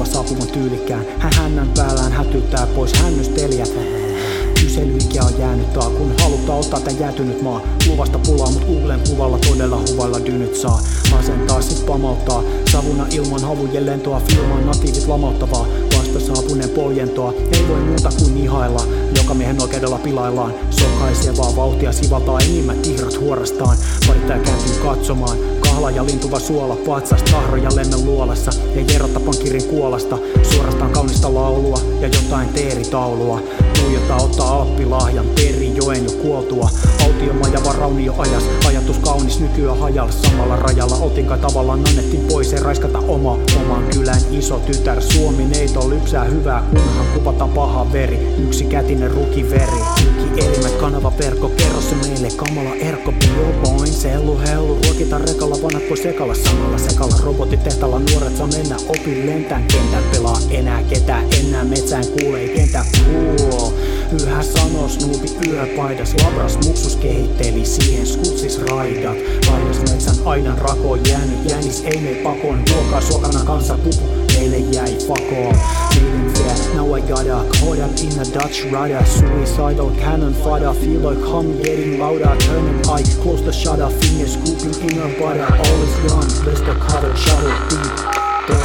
saapuvan tyylikkään. Hän hännän päällään hätyttää pois hännystelijät. Kyselyikää on jäänyt taa, kun halutaan ottaa tän jäätynyt maa. Luvasta pulaa, mut Googlen kuvalla todella huvalla dynyt saa. Asentaa sit pamauttaa, savuna ilman havujen lentoa. Filmaan natiivit lamauttavaa, vasta saapuneen poljentoa. Ei voi muuta kuin ihailla, joka miehen oikeudella pilaillaan. Sokaisevaa vauhtia sivaltaa enimmät tihrat huorastaan. Parittaja kääntyy katsomaan, kahla ja lintuva suola. Patsas tahro ja lemmen luolassa, ei erota pankirin kuolasta. Suorastaan kaunista laulua ja jotain teeritaulua. Tuijottaa ottaa appilahjan, Peri joen jo kuoltua. Autiomajava raunio ajas, ajatus kaunis nykyään hajalla. Samalla rajalla otin kai tavallaan annettiin pois ja raiskata oman kylän iso tytär. Suomi neito lypsää hyvää, kunhan kuvataan paha veri. Yksi kätinen rukiveri, elimet kanava verkko. Kerro se meille, kamala erkko. Biopoin, sellu hellu, ruokita rekalla. Vanhat voi sekalla, samalla sekalla. Robotit tehtaalla, nuoret saa mennä. Opin lentään, kentän pelaa enää ketään. Enää metsään kuulee, kentän cool. Yhä sanoo Snoopi yöpaidas. Labras muksus kehitteli siihen skutsis raidat. Laidas metsän aidan rakoon jäänyt. Jäänis ei mei pakoon. Ruokaa suokana kanssa pupu, meille jäi pakoon. Meidän fear, now I gotta caught up in a Dutch rudder. Suicidal cannon fodder, feel like hum getting louder. Turn an eye, close the shutter, fingers scooping in her butter. All is gone, bless the cover, shovel deep.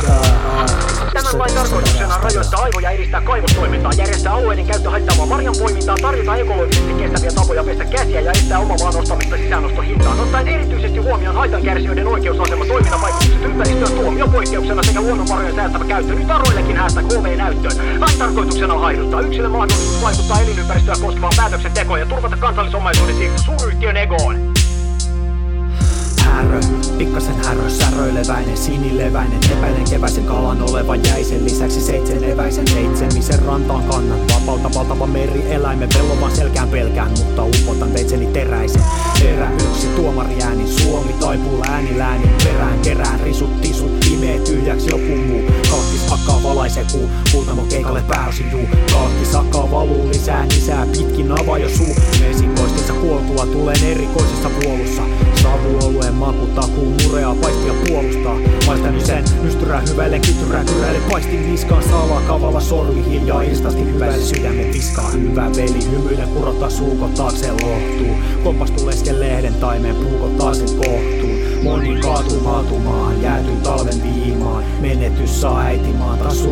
Tämän lain tarkoituksena on rajoittaa aivoja, edistää kaivostoimintaa, järjestää alueiden käyttö haittaavaa marjanpoimintaa, tarjota ekologisesti kestäviä tapoja pestä käsiä ja estää omaa maan ostamista sisäänostohintaan. Ottaen erityisesti huomioon haittankärsijöiden oikeusasema, toimintavaikutukset ympäristöön, tuomio poikkeuksena sekä luonnonvarojen säästävä käyttö. Nyt aroillekin häästä KV-näyttöön. Lain tarkoituksena on haiduttaa yksilön mahdollisuus vaikuttaa elinympäristöä koskevaan päätöksentekoon ja turvata kansallisomaisuuden siirto suuryhtiön egoon. Härö, pikkasen härö, säröileväinen, sinileväinen, epäinen keväisen kalan oleva jäisen. Lisäksi seitseneväisen seitsemisen rantaan kannan. Vapauta valtava meri eläimen, vellovan selkään pelkään, mutta upotan veitseni teräisen. Erä yksi tuomari ääni, Suomi taipuu läänin perään kerään. Risut tisut, imee tyhjäksi joku muu. Kalkkis hakkaa valaisee kuu, kultamo keikalle pääosin juu. Kalkkis hakkaa valuu lisää pitkin avaa jo suu. Mesikoistensa kuoltua tulen erikoisessa puolussa. Savuolueen maku takuu, mureaa paistia puolustaa. Maistan sen, nystyrää hyvälle, kytyrää kyräille. Paistin niskaan salaa, kavalla sormi hiljaa. Instasti hyvälle sydämen viskaa. Hyvä veli, hymyiden kurottaa suukot taakse lohtuu. Kompastuu lesken lehden taimeen, puukot taasen kohtuu. Moni kaatuu maatumaan, jäätyy talven viimaan. Menetys saa äitimaan, taas